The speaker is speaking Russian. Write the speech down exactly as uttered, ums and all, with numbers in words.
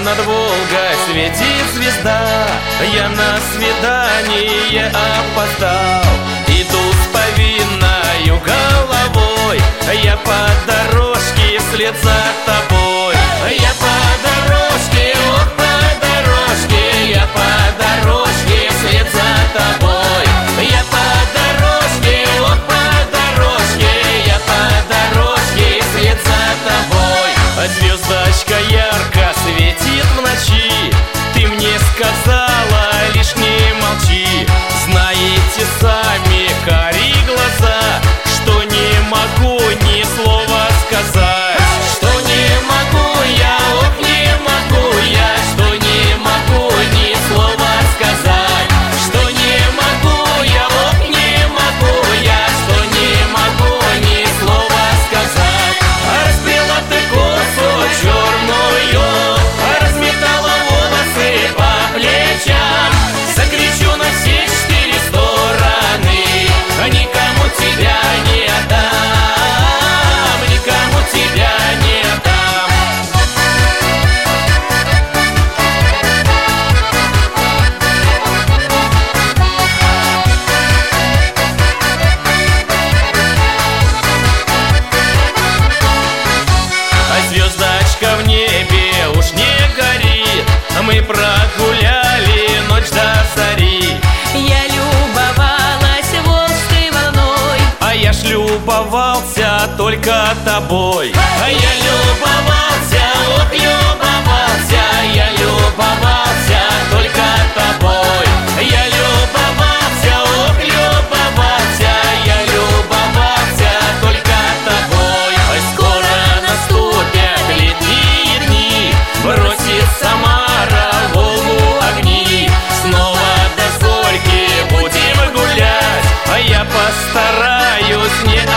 над Волгой светит звезда. Я на свидание опоздал, иду с повинною головой. Я по дорожке вслед за тобой. Я по дорожке, ох, по дорожке, я по дорожке вслед за тобой. Я по дорожке, ох, по дорожке, я по дорожке вслед за тобой. Звездочка ярко светит в ночи, ты мне сказала, лишь не молчи. Знаете сами, кари глаза, что не могу ни слова сказать. Что не могу я, ох, не могу я, что не могу ни слова сказать. Что не могу я, ох, не могу я, что не могу ни слова сказать. Распряла ты косу черную, разметала волосы по плечам. Закричу на все четыре стороны, никому тебя не отдам, никому тебя не отдам. А звездочка в небе уж не горит, мы прогуляли ночь до зари. Я любовалась волжской волной, А я ж любовался только тобой. А я любовался, ох, любовался, я любовался только тобой. Я любовался, ох, любовался, я любовался только тобой. Скоро наступят летние дни, бросит Самара в Волгу огни. Снова до зорьки будем гулять, а я постараюсь не